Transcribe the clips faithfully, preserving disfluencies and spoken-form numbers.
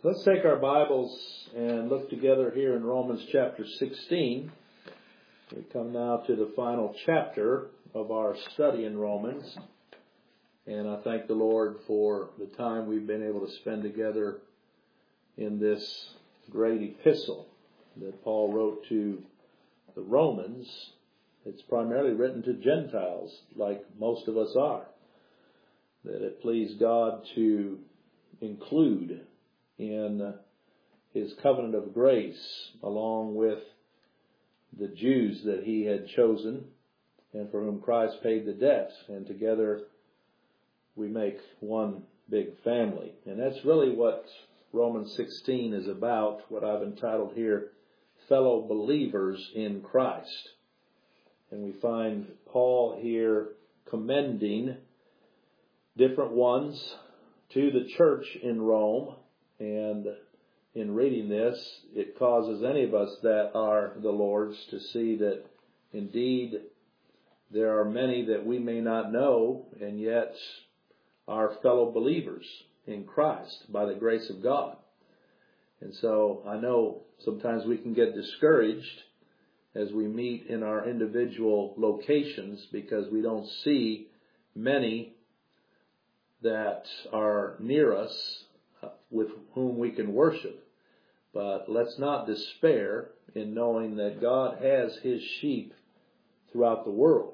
Let's take our Bibles and look together here in Romans chapter sixteen. We come now to the final chapter of our study in Romans. And I thank the Lord for the time we've been able to spend together in this great epistle that Paul wrote to the Romans. It's primarily written to Gentiles, like most of us are. That it pleased God to include in his covenant of grace, along with the Jews that he had chosen and for whom Christ paid the debt. And together we make one big family. And that's really what Romans sixteen is about, what I've entitled here, Fellow Believers in Christ. And we find Paul here commending different ones to the church in Rome. And in reading this, it causes any of us that are the Lord's to see that indeed there are many that we may not know and yet are fellow believers in Christ by the grace of God. And so I know sometimes we can get discouraged as we meet in our individual locations because we don't see many that are near us with whom we can worship. But let's not despair in knowing that God has his sheep throughout the world.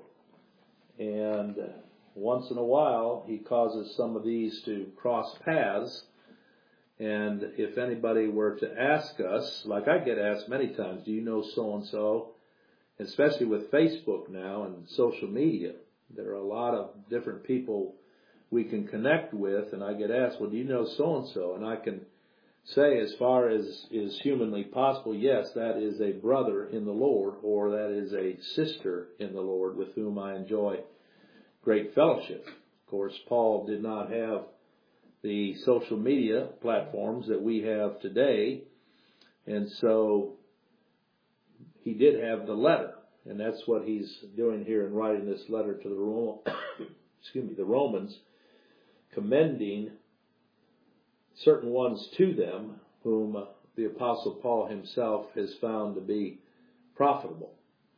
And once in a while, he causes some of these to cross paths. And if anybody were to ask us, like I get asked many times, do you know so-and-so? Especially with Facebook now and social media, there are a lot of different people we can connect with, and I get asked, well, do you know so-and-so? And I can say, as far as is humanly possible, yes, that is a brother in the Lord, or that is a sister in the Lord with whom I enjoy great fellowship. Of course, Paul did not have the social media platforms that we have today, and so he did have the letter, and that's what he's doing here in writing this letter to the Rom- excuse me, the Romans, commending certain ones to them whom the Apostle Paul himself has found to be profitable.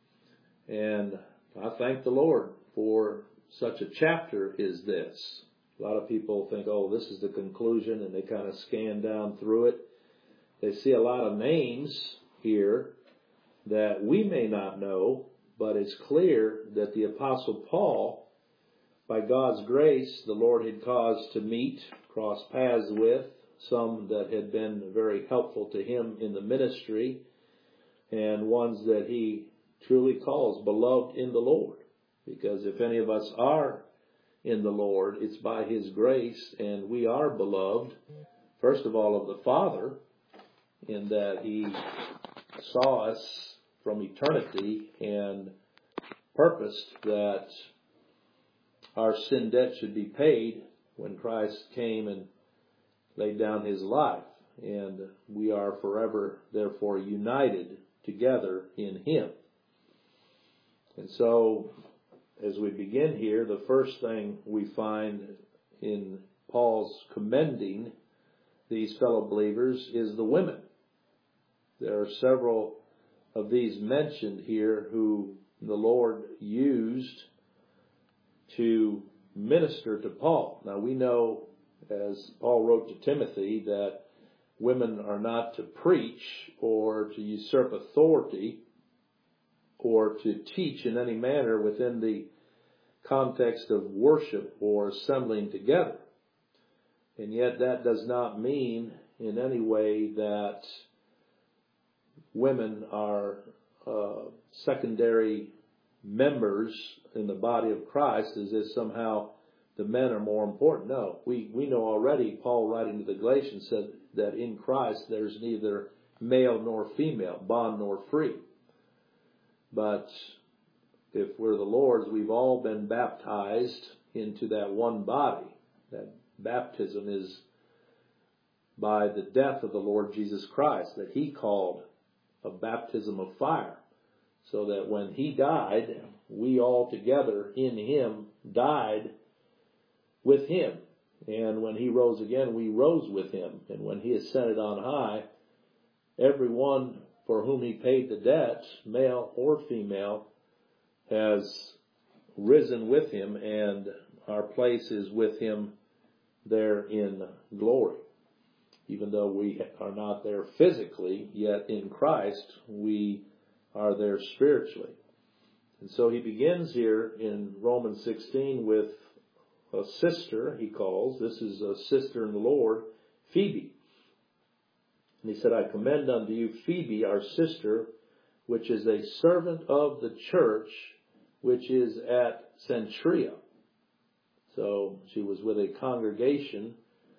And I thank the Lord for such a chapter as this. A lot of people think, oh, this is the conclusion, and they kind of scan down through it. They see a lot of names here that we may not know, but it's clear that the Apostle Paul, by God's grace, the Lord had caused to meet, cross paths with, some that had been very helpful to him in the ministry, and ones that he truly calls beloved in the Lord. Because if any of us are in the Lord, it's by his grace, and we are beloved, first of all, of the Father, in that he saw us from eternity and purposed that our sin debt should be paid when Christ came and laid down his life. And we are forever, therefore, united together in him. And so, as we begin here, the first thing we find in Paul's commending these fellow believers is the women. There are several of these mentioned here who the Lord used to minister to Paul. Now we know, as Paul wrote to Timothy, that women are not to preach or to usurp authority or to teach in any manner within the context of worship or assembling together. And yet that does not mean in any way that women are uh, secondary members in the body of Christ, as if somehow the men are more important. No, we, we know already, Paul writing to the Galatians said that in Christ there's neither male nor female, bond nor free. But if we're the Lord's, we've all been baptized into that one body. That baptism is by the death of the Lord Jesus Christ, that he called a baptism of fire. So that when he died, we all together in him died with him. And when he rose again, we rose with him. And when he ascended on high, everyone for whom he paid the debt, male or female, has risen with him, and our place is with him there in glory. Even though we are not there physically, yet in Christ we are there spiritually. And so he begins here in Romans sixteen with a sister, he calls. This is a sister in the Lord, Phoebe. And he said, I commend unto you Phoebe, our sister, which is a servant of the church, which is at Cenchrea. So she was with a congregation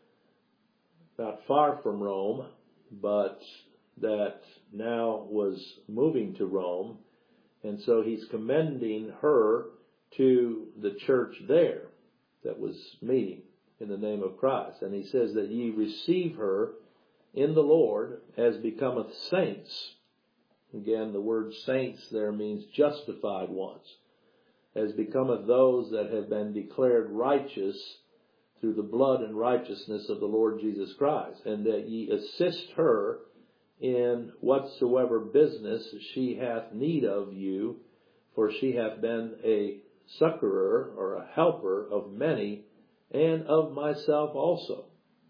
not far from Rome, but that now was moving to Rome. And so he's commending her to the church there that was meeting in the name of Christ. And he says that ye receive her in the Lord as becometh saints. Again, the word saints there means justified ones. As becometh those that have been declared righteous through the blood and righteousness of the Lord Jesus Christ, and that ye assist her in whatsoever business she hath need of you, for she hath been a succorer or a helper of many, and of myself also.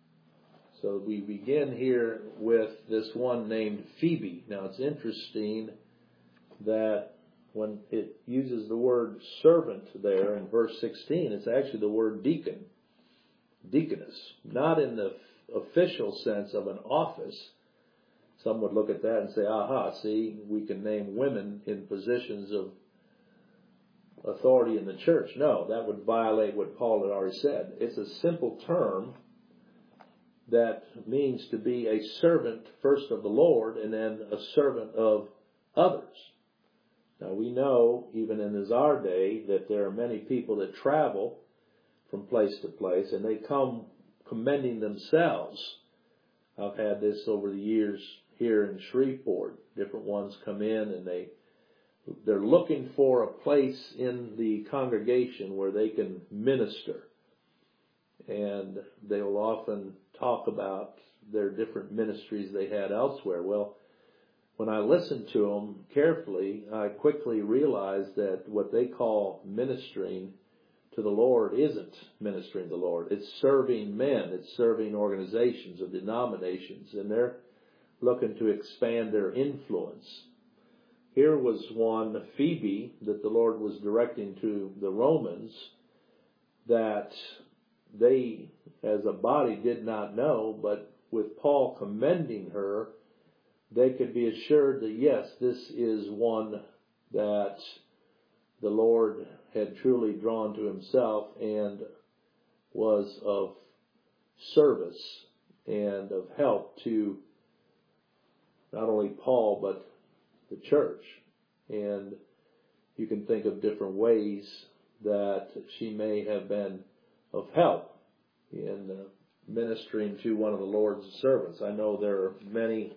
So we begin here with this one named Phoebe. Now it's interesting that when it uses the word servant there in verse sixteen, it's actually the word deacon, deaconess, not in the official sense of an office. Some would look at that and say, aha, see, we can name women in positions of authority in the church. No, that would violate what Paul had already said. It's a simple term that means to be a servant first of the Lord and then a servant of others. Now we know, even in this our day, that there are many people that travel from place to place and they come commending themselves. I've had this over the years here in Shreveport. Different ones come in and they, they're looking for a place in the congregation where they can minister. And they will often talk about their different ministries they had elsewhere. Well, when I listened to them carefully, I quickly realized that what they call ministering to the Lord isn't ministering to the Lord. It's serving men. It's serving organizations or denominations. And they're looking to expand their influence. Here was one, Phoebe, that the Lord was directing to the Romans, that they, as a body, did not know, but with Paul commending her, they could be assured that, yes, this is one that the Lord had truly drawn to himself and was of service and of help to not only Paul, but the church. And you can think of different ways that she may have been of help in uh, ministering to one of the Lord's servants. I know there are many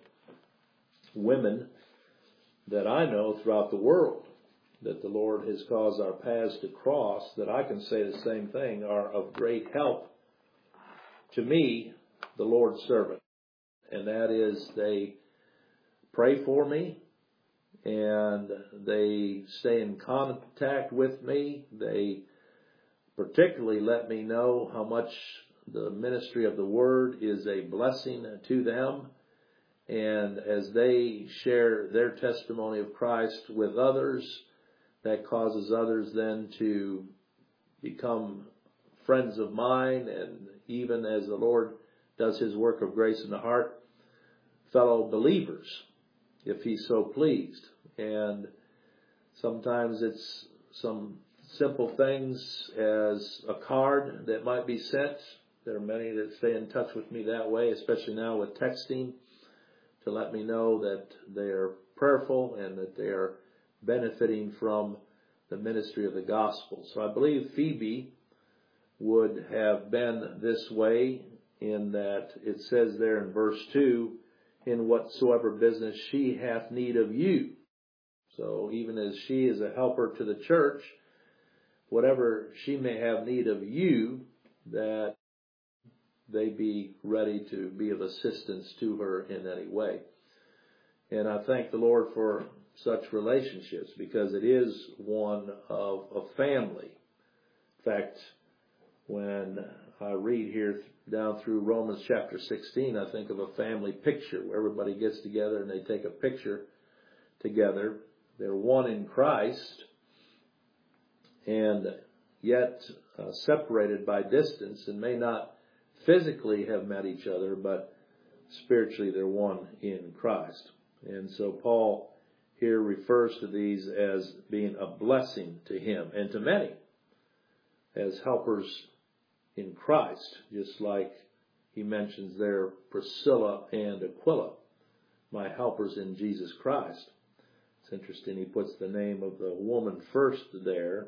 women that I know throughout the world that the Lord has caused our paths to cross, that I can say the same thing, are of great help to me, the Lord's servant. And that is, they pray for me, and they stay in contact with me. They particularly let me know how much the ministry of the Word is a blessing to them. And as they share their testimony of Christ with others, that causes others then to become friends of mine, and even as the Lord does His work of grace in the heart, fellow believers, if He's so pleased. And sometimes it's some simple things as a card that might be sent. There are many that stay in touch with me that way, especially now with texting, to let me know that they are prayerful and that they are benefiting from the ministry of the gospel. So I believe Phoebe would have been this way, in that it says there in verse two, in whatsoever business she hath need of you. So even as she is a helper to the church, whatever she may have need of you, that they be ready to be of assistance to her in any way. And I thank the Lord for such relationships, because it is one of a family. In fact, when I read here down through Romans chapter sixteen, I think of a family picture where everybody gets together and they take a picture together. They're one in Christ, and yet uh, separated by distance, and may not physically have met each other, but spiritually they're one in Christ. And so Paul here refers to these as being a blessing to him and to many, as helpers in Christ, just like he mentions there Priscilla and Aquila, my helpers in Jesus Christ. It's interesting, he puts the name of the woman first there,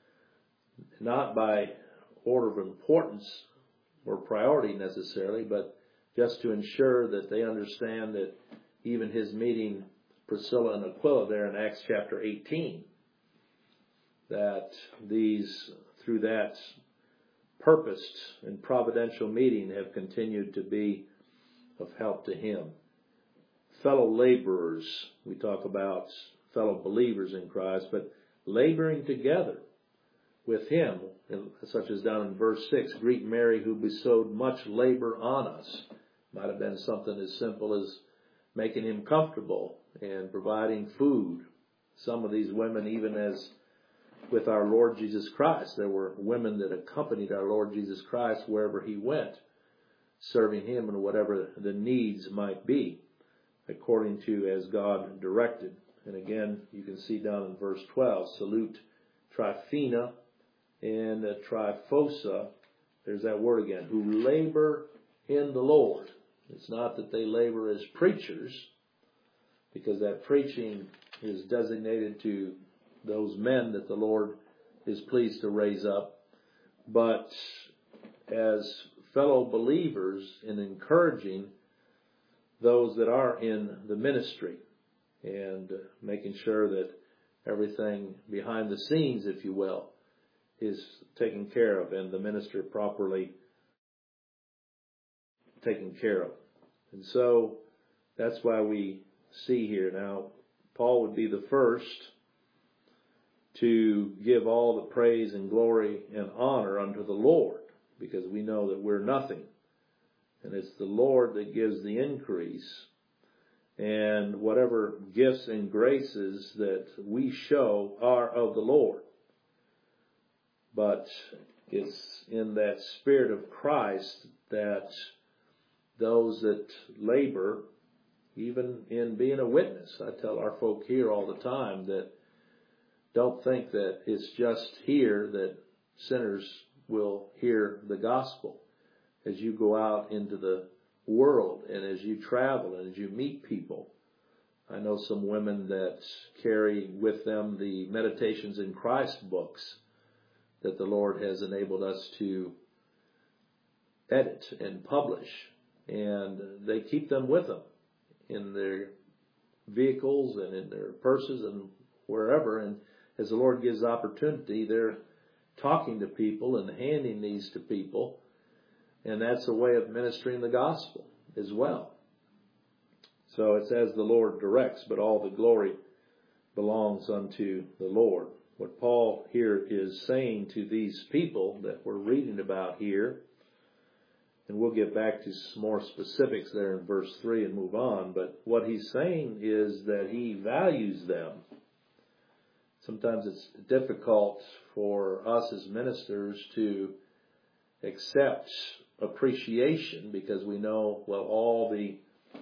not by order of importance or priority necessarily, but just to ensure that they understand that even his meeting Priscilla and Aquila there in Acts chapter eighteen, that these, through that purposed and providential meeting, have continued to be of help to him. Fellow laborers, we talk about fellow believers in Christ, but laboring together with him, such as down in verse six, greet Mary who bestowed much labor on us. Might have been something as simple as making him comfortable and providing food. Some of these women, even as with our Lord Jesus Christ, there were women that accompanied our Lord Jesus Christ wherever he went, serving him in whatever the needs might be, according to as God directed. And again, you can see down in verse twelve, salute Tryphena and Tryphosa, there's that word again, who labor in the Lord. It's not that they labor as preachers, because that preaching is designated to those men that the Lord is pleased to raise up, but as fellow believers in encouraging those that are in the ministry and making sure that everything behind the scenes, if you will, is taken care of and the minister properly taken care of. And so that's why we see here now, Paul would be the first to give all the praise and glory and honor unto the Lord, because we know that we're nothing. And it's the Lord that gives the increase. And whatever gifts and graces that we show are of the Lord. But it's in that spirit of Christ that those that labor, even in being a witness, I tell our folk here all the time that don't think that it's just here that sinners will hear the gospel. As you go out into the world and as you travel and as you meet people, I know some women that carry with them the Meditations in Christ books that the Lord has enabled us to edit and publish, and they keep them with them in their vehicles and in their purses and wherever, and as the Lord gives opportunity, they're talking to people and handing these to people, and that's a way of ministering the gospel as well. So it's as the Lord directs, but all the glory belongs unto the Lord. What Paul here is saying to these people that we're reading about here, and we'll get back to some more specifics there in verse three and move on, but what he's saying is that he values them. Sometimes it's difficult for us as ministers to accept appreciation because we know, well, all the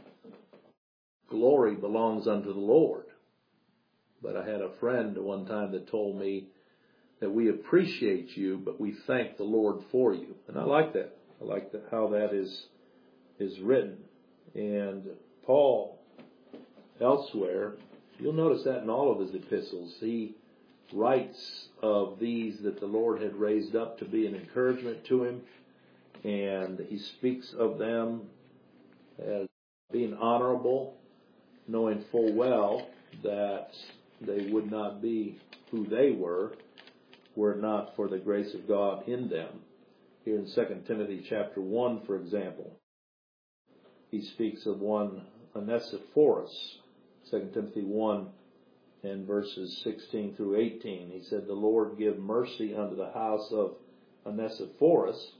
glory belongs unto the Lord. But I had a friend one time that told me that we appreciate you, but we thank the Lord for you. And I like that. I like that, how that is is written. And Paul, elsewhere, you'll notice that in all of his epistles, he writes of these that the Lord had raised up to be an encouragement to him, and he speaks of them as being honorable, knowing full well that they would not be who they were, were it not for the grace of God in them. Here in Second Timothy chapter one, for example, he speaks of one Onesiphorus. Second Timothy one and verses sixteen through eighteen. He said, "The Lord give mercy unto the house of Onesiphorus,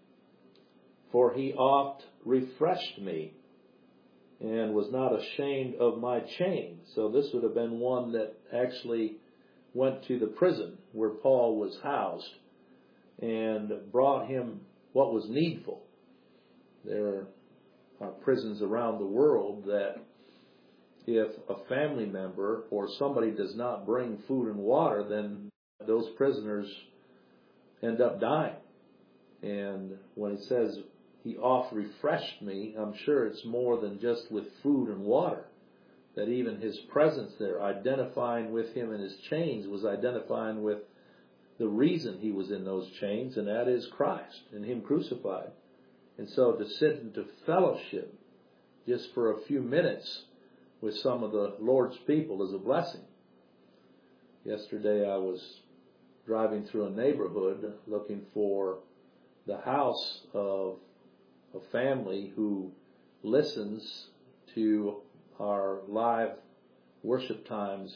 for he oft refreshed me, and was not ashamed of my chain." So this would have been one that actually went to the prison where Paul was housed and brought him what was needful. There are prisons around the world that if a family member or somebody does not bring food and water, then those prisoners end up dying. And when it says he oft refreshed me, I'm sure it's more than just with food and water. That even his presence there, identifying with him in his chains, was identifying with the reason he was in those chains, and that is Christ and him crucified. And so to sit into fellowship just for a few minutes with some of the Lord's people is a blessing. Yesterday I was driving through a neighborhood looking for the house of a family who listens to our live worship times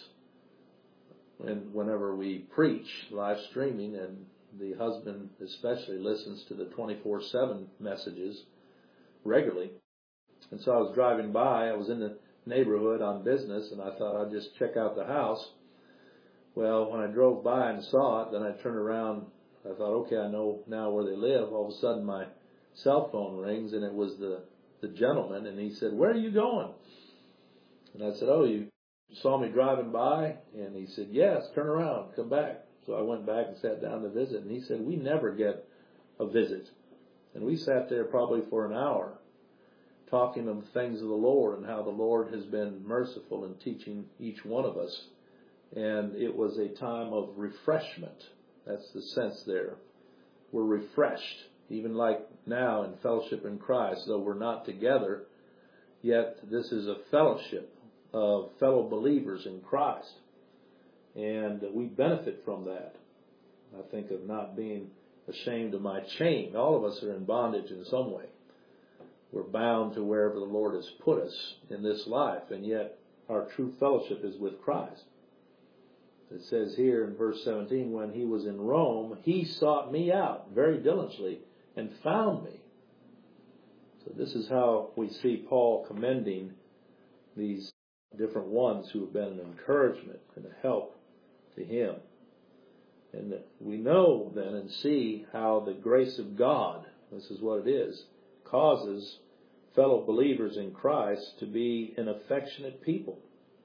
and whenever we preach, live streaming, and the husband especially listens to the twenty-four seven messages regularly. And so I was driving by, I was in the neighborhood on business, and I thought I'd just check out the house. Well, when I drove by and saw it, then I turned around, I thought, okay, I know now where they live. All of a sudden my cell phone rings, and it was the, the gentleman, and he said, "Where are you going?" And I said, "Oh, you saw me driving by?" And he said, "Yes, turn around, come back." So I went back and sat down to visit, and he said, "We never get a visit." And we sat there probably for an hour talking of the things of the Lord and how the Lord has been merciful in teaching each one of us. And it was a time of refreshment. That's the sense there. We're refreshed, even like now in fellowship in Christ, though we're not together, yet this is a fellowship of fellow believers in Christ. And we benefit from that. I think of not being ashamed of my chain. All of us are in bondage in some way. We're bound to wherever the Lord has put us in this life, and yet our true fellowship is with Christ. It says here in verse seventeen, "When he was in Rome, he sought me out very diligently and found me." So this is how we see Paul commending these different ones who have been an encouragement and a help to him. And we know then and see how the grace of God, this is what it is, causes fellow believers in Christ to be an affectionate people.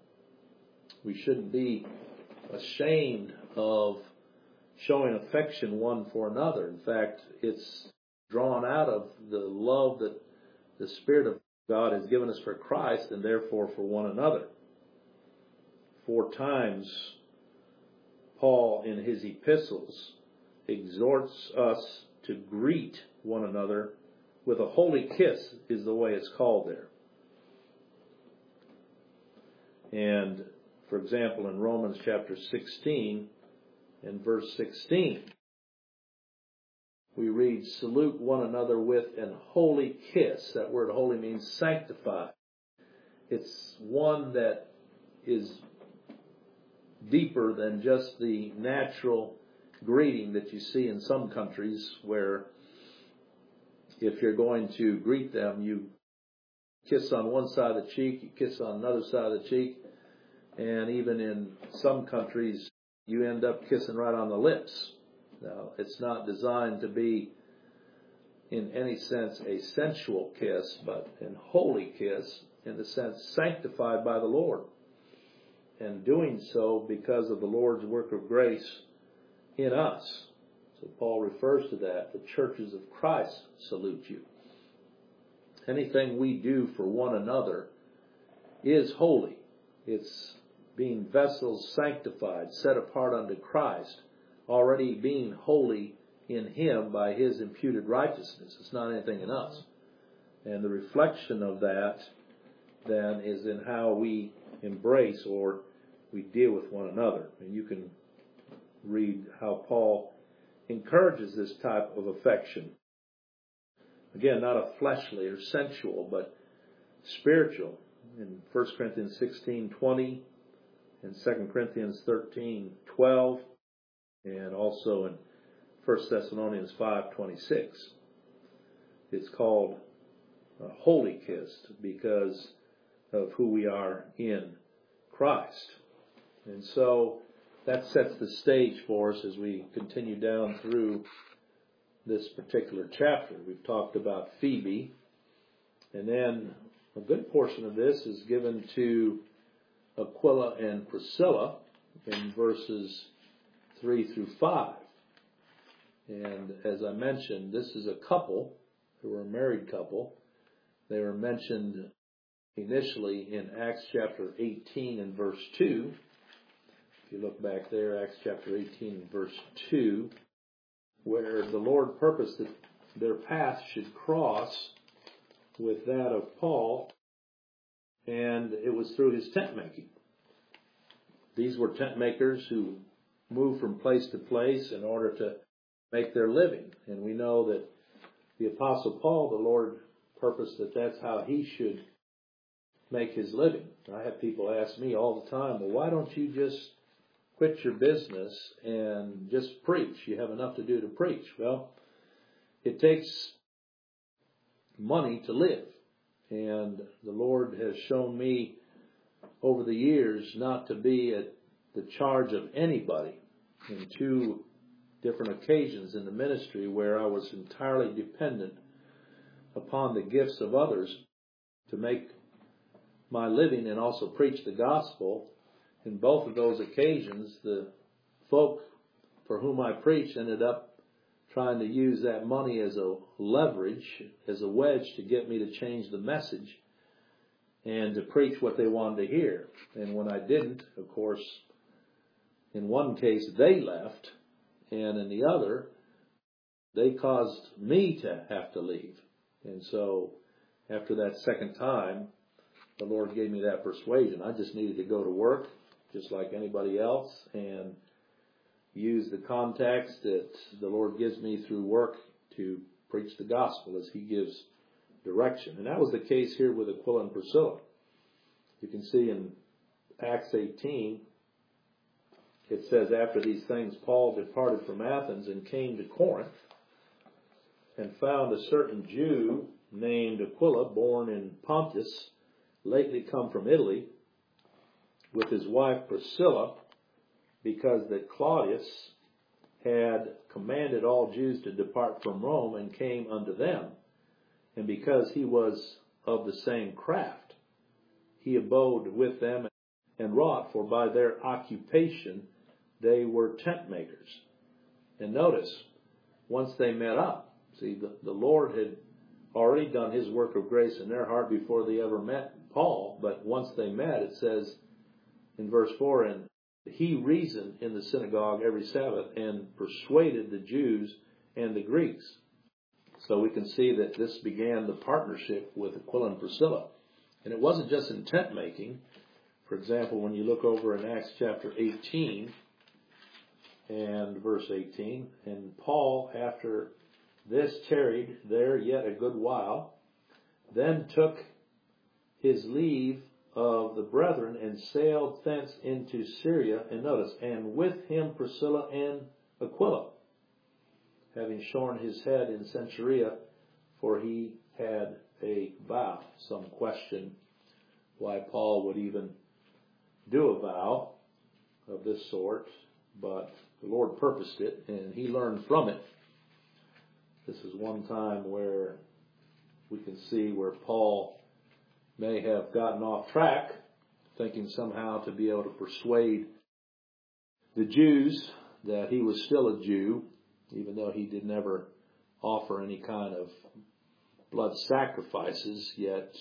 We shouldn't be ashamed of showing affection one for another. In fact, it's drawn out of the love that the Spirit of God has given us for Christ and therefore for one another. Four times Paul in his epistles exhorts us to greet one another with a holy kiss, is the way it's called there. And for example, in Romans chapter sixteen and verse sixteen, we read, "Salute one another with an holy kiss." That word holy means sanctified. It's one that is deeper than just the natural greeting that you see in some countries, where if you're going to greet them, you kiss on one side of the cheek, you kiss on another side of the cheek, and even in some countries, you end up kissing right on the lips. Now, it's not designed to be, in any sense, a sensual kiss, but an holy kiss, in the sense sanctified by the Lord. And doing so because of the Lord's work of grace in us. So Paul refers to that. The churches of Christ salute you. Anything we do for one another is holy. It's being vessels sanctified, set apart unto Christ, already being holy in Him by His imputed righteousness. It's not anything in us. And the reflection of that then is in how we embrace or we deal with one another. And you can read how Paul encourages this type of affection. Again, not a fleshly or sensual, but spiritual. In First Corinthians sixteen twenty, in Second Corinthians thirteen twelve, and also in First Thessalonians five twenty-six. It's called a holy kiss because of who we are in Christ. And so that sets the stage for us as we continue down through this particular chapter. We've talked about Phoebe, and then a good portion of this is given to Aquila and Priscilla in verses three through five. And as I mentioned, this is a couple who were a married couple. They were mentioned initially in Acts chapter eighteen and verse two. If you look back there, Acts chapter eighteen and verse two, where the Lord purposed that their paths should cross with that of Paul, and it was through his tent making. These were tent makers who moved from place to place in order to make their living. And we know that the Apostle Paul, the Lord purposed that that's how he should make his living. I have people ask me all the time, well, why don't you just quit your business and just preach? You have enough to do to preach. Well, it takes money to live. And the Lord has shown me over the years not to be at the charge of anybody. In two different occasions in the ministry where I was entirely dependent upon the gifts of others to make my living and also preach the gospel. In both of those occasions, the folk for whom I preached ended up trying to use that money as a leverage, as a wedge to get me to change the message and to preach what they wanted to hear. And when I didn't, of course, in one case they left, and in the other, they caused me to have to leave. And so after that second time, the Lord gave me that persuasion. I just needed to go to work, just like anybody else, and use the contacts that the Lord gives me through work to preach the gospel as he gives direction. And that was the case here with Aquila and Priscilla. You can see in Acts eighteen, it says, after these things, Paul departed from Athens and came to Corinth and found a certain Jew named Aquila, born in Pontus, lately come from Italy, with his wife Priscilla, because that Claudius had commanded all Jews to depart from Rome and came unto them. And because he was of the same craft, he abode with them and wrought, for by their occupation they were tent makers. And notice, once they met up, see, the, the Lord had already done his work of grace in their heart before they ever met Paul. But once they met, it says in verse four, and he reasoned in the synagogue every Sabbath and persuaded the Jews and the Greeks. So we can see that this began the partnership with Aquila and Priscilla. And it wasn't just in tent making. For example, when you look over in Acts chapter eighteen and verse eighteen, and Paul, after this, tarried there yet a good while, then took his leave of the brethren and sailed thence into Syria. And notice, and with him Priscilla and Aquila, having shorn his head in Cenchrea, for he had a vow. Some question why Paul would even do a vow of this sort, but the Lord purposed it, and he learned from it. This is one time where we can see where Paul may have gotten off track, thinking somehow to be able to persuade the Jews that he was still a Jew, even though he did never offer any kind of blood sacrifices, yet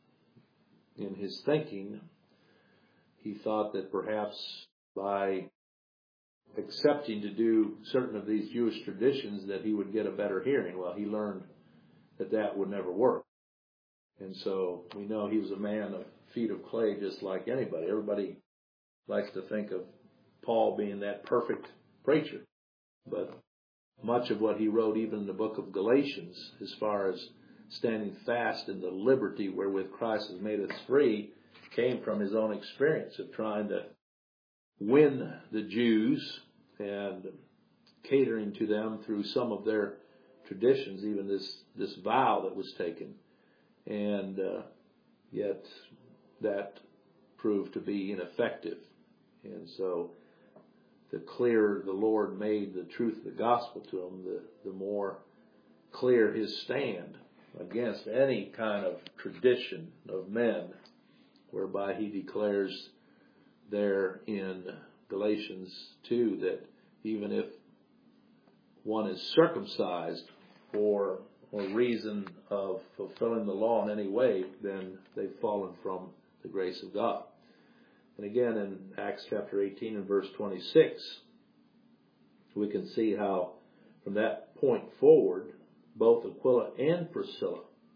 in his thinking, he thought that perhaps by accepting to do certain of these Jewish traditions that he would get a better hearing. Well, he learned that that would never work. And so we know he was a man of feet of clay just like anybody. Everybody likes to think of Paul being that perfect preacher. But much of what he wrote even in the book of Galatians, as far as standing fast in the liberty wherewith Christ has made us free, came from his own experience of trying to win the Jews and catering to them through some of their traditions, even this, this vow that was taken. And uh, yet that proved to be ineffective. And so the clearer the Lord made the truth of the gospel to him, the, the more clear his stand against any kind of tradition of men, whereby he declares there in Galatians two that even if one is circumcised for a reason of fulfilling the law in any way, then they've fallen from the grace of God. And again, in Acts chapter eighteen and verse twenty-six, we can see how from that point forward, both Aquila and Priscilla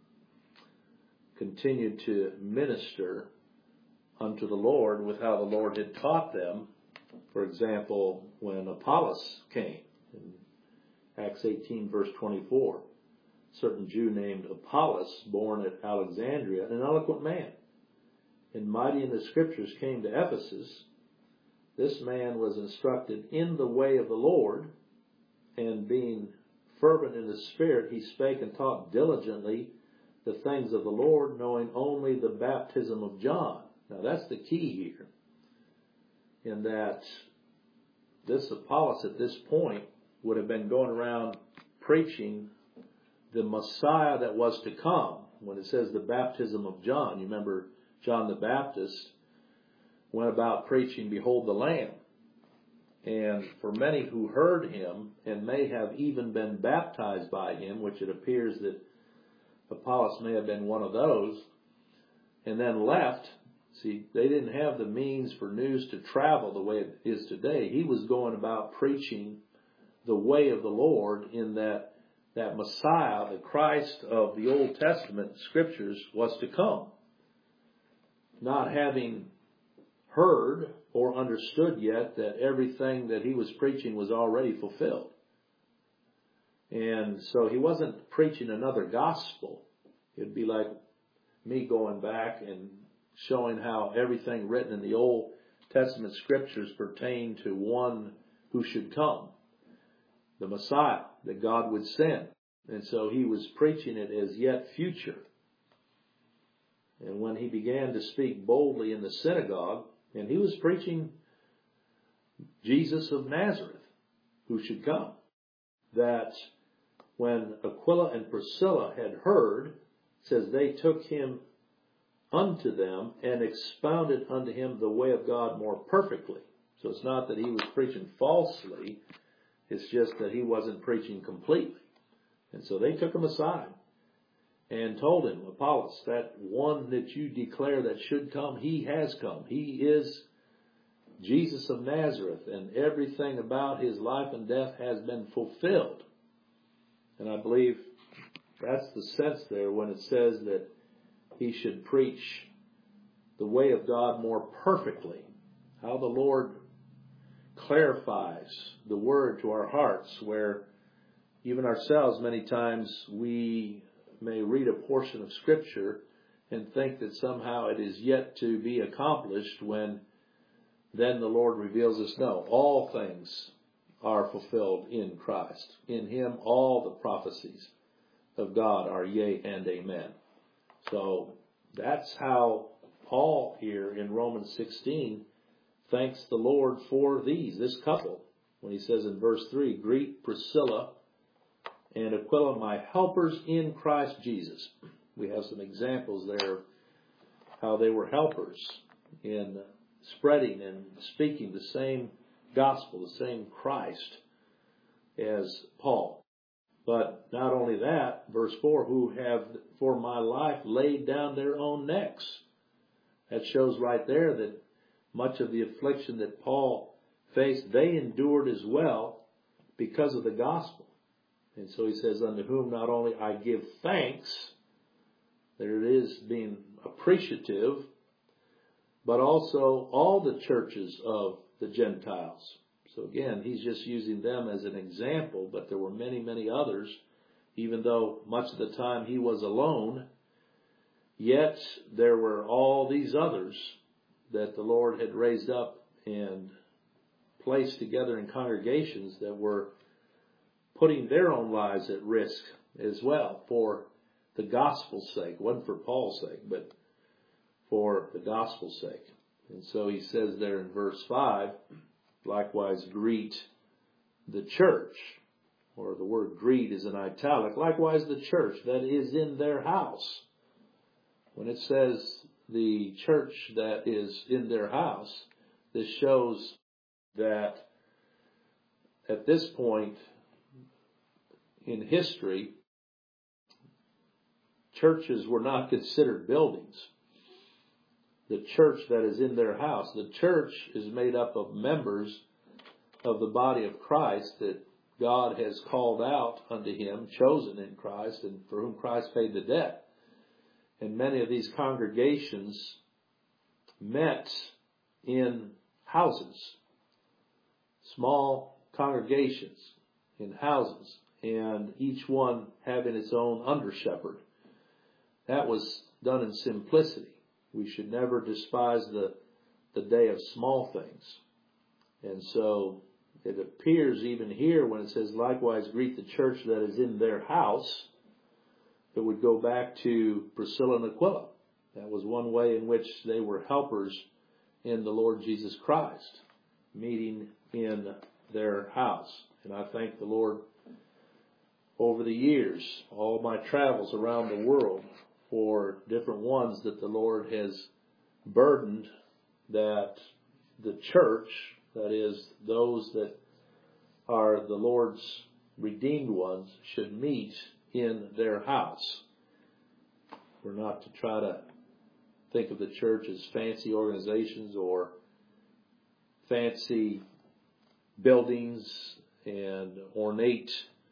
continued to minister unto the Lord with how the Lord had taught them. For example, when Apollos came, in Acts eighteen verse twenty-four, a certain Jew named Apollos, born at Alexandria, an eloquent man, and mighty in the Scriptures, came to Ephesus. This man was instructed in the way of the Lord, and being fervent in the Spirit, he spake and taught diligently the things of the Lord, knowing only the baptism of John. Now that's the key here, in that this Apollos at this point would have been going around preaching the Messiah that was to come. When it says the baptism of John, you remember John the Baptist went about preaching, "Behold the Lamb." And for many who heard him and may have even been baptized by him, which it appears that Apollos may have been one of those, and then left. See, they didn't have the means for news to travel the way it is today. He was going about preaching the way of the Lord, in that that Messiah, the Christ of the Old Testament Scriptures, was to come. Not having heard or understood yet that everything that he was preaching was already fulfilled. And so he wasn't preaching another gospel. It'd be like me going back and showing how everything written in the Old Testament Scriptures pertain to one who should come, the Messiah that God would send. And so he was preaching it as yet future. And when he began to speak boldly in the synagogue, and he was preaching Jesus of Nazareth, who should come, that when Aquila and Priscilla had heard, it says they took him unto them and expounded unto him the way of God more perfectly. So it's not that he was preaching falsely, it's just that he wasn't preaching completely. And so they took him aside and told him, Apollos, that one that you declare that should come, he has come. He is Jesus of Nazareth, and everything about his life and death has been fulfilled. And I believe that's the sense there when it says that he should preach the way of God more perfectly. How the Lord clarifies the word to our hearts, where even ourselves many times we may read a portion of Scripture and think that somehow it is yet to be accomplished, when then the Lord reveals us, no, all things are fulfilled in Christ. In him all the prophecies of God are yea and amen. So that's how Paul here in Romans sixteen thanks the Lord for these, this couple, when he says in verse three, greet Priscilla and Aquila, my helpers in Christ Jesus. We have some examples there of how they were helpers in spreading and speaking the same gospel, the same Christ as Paul. But not only that, verse four, who have for my life laid down their own necks. That shows right there that much of the affliction that Paul faced, they endured as well because of the gospel. And so he says, unto whom not only I give thanks, there it is, being appreciative, but also all the churches of the Gentiles. So again, he's just using them as an example, but there were many, many others. Even though much of the time he was alone, yet there were all these others that the Lord had raised up and placed together in congregations that were putting their own lives at risk as well for the gospel's sake. It wasn't for Paul's sake, but for the gospel's sake. And so he says there in verse five, likewise greet the church, or the word greet is in italic, likewise the church that is in their house. When it says the church that is in their house, this shows that at this point in history, churches were not considered buildings. The church that is in their house. The church is made up of members of the body of Christ that God has called out unto him, chosen in Christ, and for whom Christ paid the debt. And many of these congregations met in houses, small congregations in houses, and each one having its own under-shepherd. That was done in simplicity. We should never despise the, the day of small things. And so it appears even here when it says, likewise greet the church that is in their house, it would go back to Priscilla and Aquila. That was one way in which they were helpers in the Lord Jesus Christ, meeting in their house. And I thank the Lord over the years, all my travels around the world, for different ones that the Lord has burdened that the church, that is, those that are the Lord's redeemed ones, should meet in their house. We're not to try to think of the church as fancy organizations or fancy buildings and ornate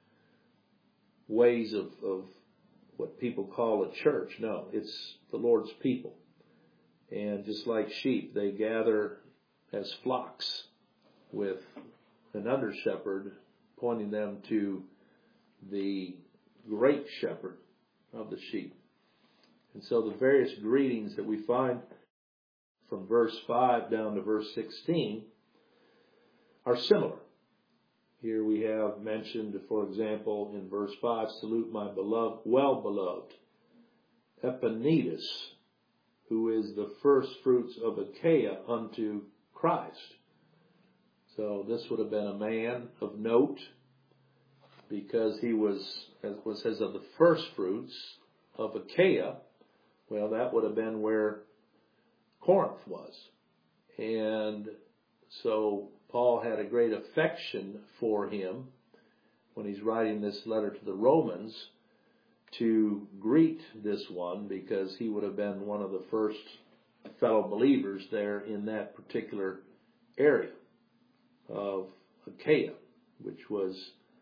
ways of, of what people call a church. No, it's the Lord's people. And just like sheep, they gather as flocks with an under-shepherd pointing them to the great shepherd of the sheep. And so the various greetings that we find from verse five down to verse sixteen are similar. Here we have mentioned, for example, in verse five, salute my beloved, well-beloved Epaenetus, who is the first fruits of Achaia unto Christ. So this would have been a man of note, because he was, as it says, of the first fruits of Achaia. Well, that would have been where Corinth was. And so Paul had a great affection for him when he's writing this letter to the Romans to greet this one, because he would have been one of the first fellow believers there in that particular area of Achaia, which was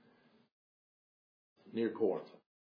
near Corinth.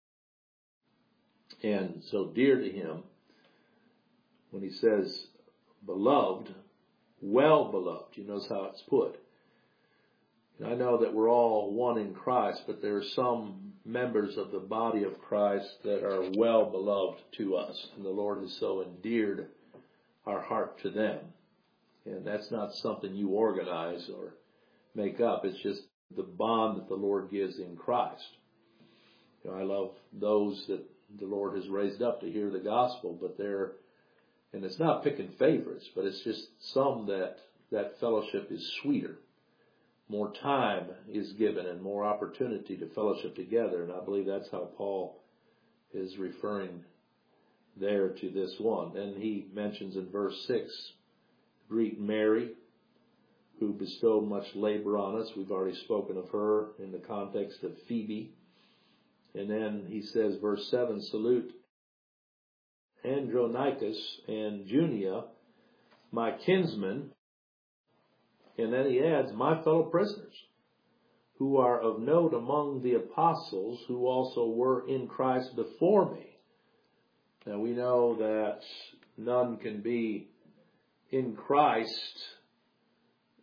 And so dear to him, when he says beloved, well beloved, you notice how it's put. And I know that we're all one in Christ, but there are some members of the body of Christ that are well beloved to us, and the Lord has so endeared our heart to them. And that's not something you organize or make up. It's just the bond that the Lord gives in Christ. You know, I love those that the Lord has raised up to hear the gospel, but they're, and it's not picking favorites, but it's just some that that fellowship is sweeter. More time is given and more opportunity to fellowship together. And I believe that's how Paul is referring there to this one. And he mentions in verse six, greet Mary, who bestowed much labor on us. We've already spoken of her in the context of Phoebe. And then he says, verse seven, salute Andronicus and Junia, my kinsmen. And then he adds, my fellow prisoners, who are of note among the apostles, who also were in Christ before me. Now we know that none can be in Christ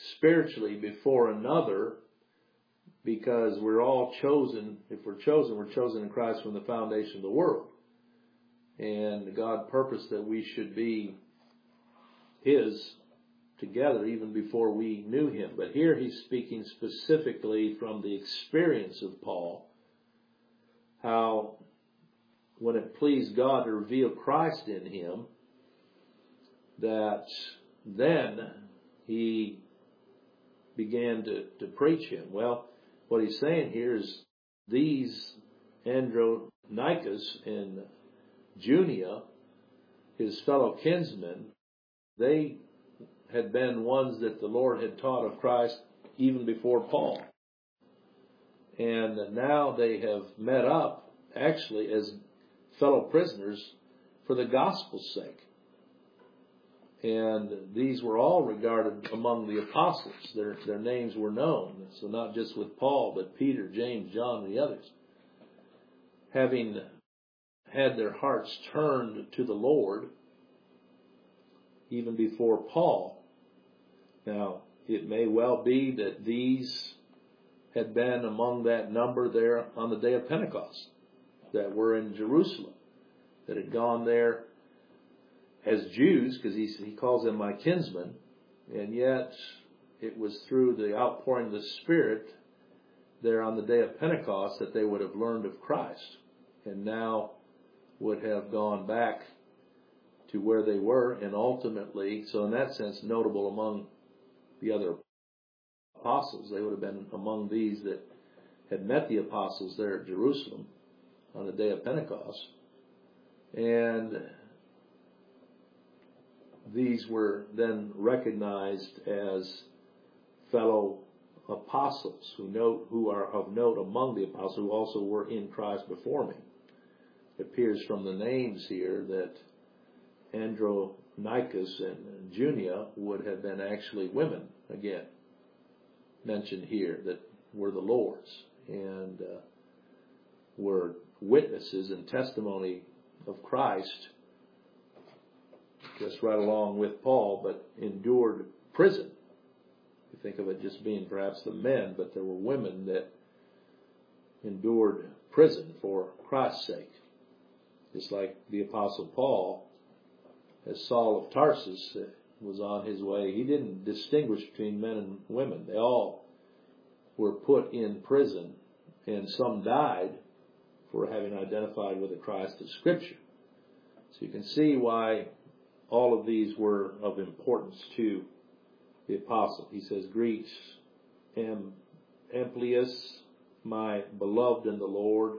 spiritually before another, because we're all chosen. If we're chosen, we're chosen in Christ from the foundation of the world. And God purposed that we should be His together even before we knew Him. But here he's speaking specifically from the experience of Paul, how when it pleased God to reveal Christ in him, that then he began to, to preach Him. Well, what he's saying here is these Andronicus and Junia, his fellow kinsmen, they had been ones that the Lord had taught of Christ even before Paul. And now they have met up, actually, as fellow prisoners for the gospel's sake. And these were all regarded among the apostles. Their, their names were known. So not just with Paul, but Peter, James, John, and the others. Having had their hearts turned to the Lord, even before Paul. Now, it may well be that these had been among that number there on the day of Pentecost, that were in Jerusalem, that had gone there as Jews, because he, he calls them my kinsmen, and yet it was through the outpouring of the Spirit there on the day of Pentecost that they would have learned of Christ, and now would have gone back to where they were, and ultimately, so in that sense, notable among the other apostles. They would have been among these that had met the apostles there at Jerusalem on the day of Pentecost. And these were then recognized as fellow apostles who note who are of note among the apostles, who also were in Christ before me. It appears from the names here that Andronicus and Junia would have been actually women, again, mentioned here, that were the Lord's, and uh, were witnesses and testimony of Christ, just right along with Paul, but endured prison. You think of it just being perhaps the men, but there were women that endured prison for Christ's sake. Just like the Apostle Paul, as Saul of Tarsus was on his way, he didn't distinguish between men and women. They all were put in prison, and some died for having identified with the Christ of Scripture. So you can see why all of these were of importance to the apostle. He says, "Greet Am- Amplius, my beloved in the Lord."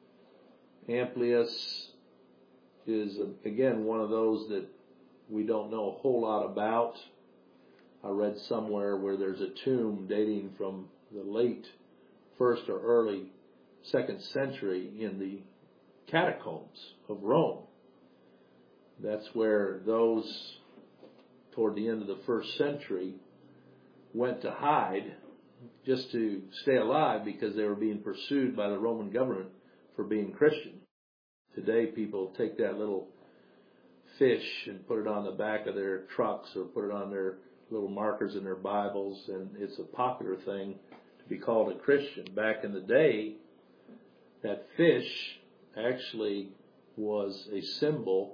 Amplius is, again, one of those that we don't know a whole lot about. I read somewhere where there's a tomb dating from the late first or early second century in the catacombs of Rome. That's where those toward the end of the first century went to hide just to stay alive, because they were being pursued by the Roman government for being Christian. Today people take that little fish and put it on the back of their trucks or put it on their little markers in their Bibles, and it's a popular thing to be called a Christian. Back in the day, that fish actually was a symbol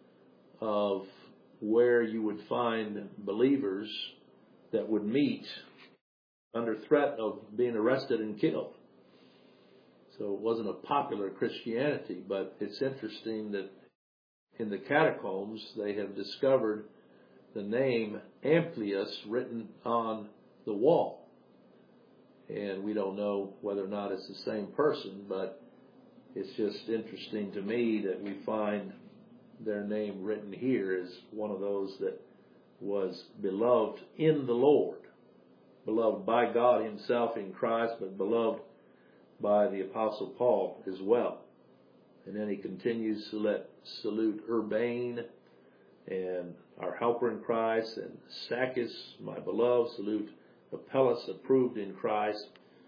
of where you would find believers that would meet under threat of being arrested and killed. So it wasn't a popular Christianity, but it's interesting that in the catacombs they have discovered the name Amplius written on the wall. And we don't know whether or not it's the same person, but it's just interesting to me that we find their name written here as one of those that was beloved in the Lord. Beloved by God Himself in Christ, but beloved by the Apostle Paul as well. And then he continues to let salute Urbane and our helper in Christ, and Stachys, my beloved. Salute Apelles, approved in Christ.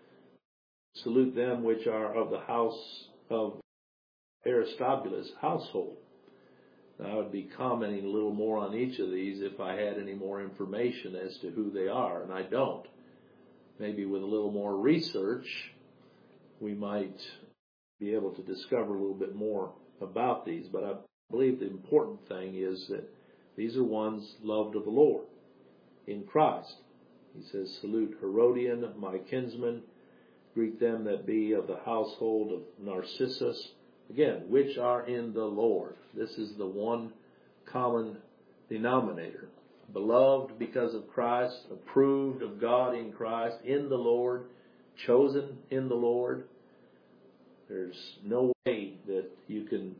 Salute them which are of the house of Aristobulus' household. I would be commenting a little more on each of these if I had any more information as to who they are, and I don't. Maybe with a little more research, we might be able to discover a little bit more about these. But I believe the important thing is that these are ones loved of the Lord in Christ. He says, salute Herodian, my kinsman, greet them that be of the household of Narcissus. Again, which are in the Lord. This is the one common denominator. Beloved because of Christ, approved of God in Christ, in the Lord, chosen in the Lord. There's no way that you can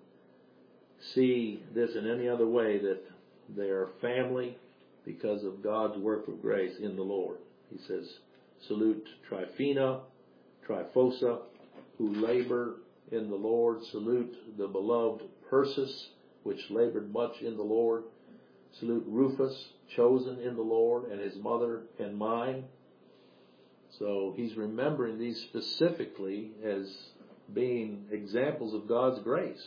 see this in any other way that they are family because of God's work of grace in the Lord. He says, salute Tryphena, Tryphosa, who labor in the Lord. Salute the beloved Persis, which labored much in the Lord. Salute Rufus, chosen in the Lord, and his mother and mine. So he's remembering these specifically as being examples of God's grace.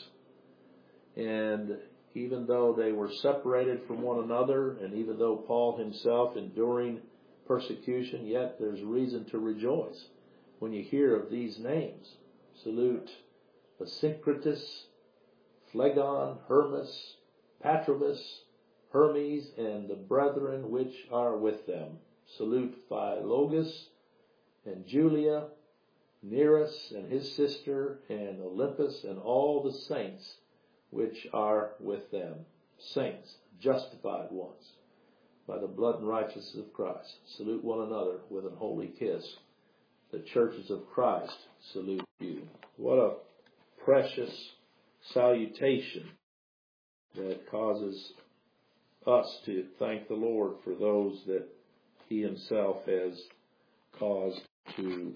And even though they were separated from one another, and even though Paul himself enduring persecution, yet there's reason to rejoice when you hear of these names. Salute Asyncritus, Phlegon, Hermas, Patrobas, Hermes, and the brethren which are with them. Salute Philologus and Julia, Nereus and his sister, and Olympus, and all the saints which are with them. Saints, justified ones, by the blood and righteousness of Christ. Salute one another with an holy kiss. The churches of Christ salute you. What a precious salutation that causes us to thank the Lord for those that he himself has caused to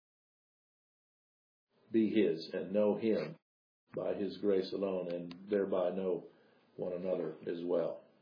be his and know him by his grace alone, and thereby know one another as well.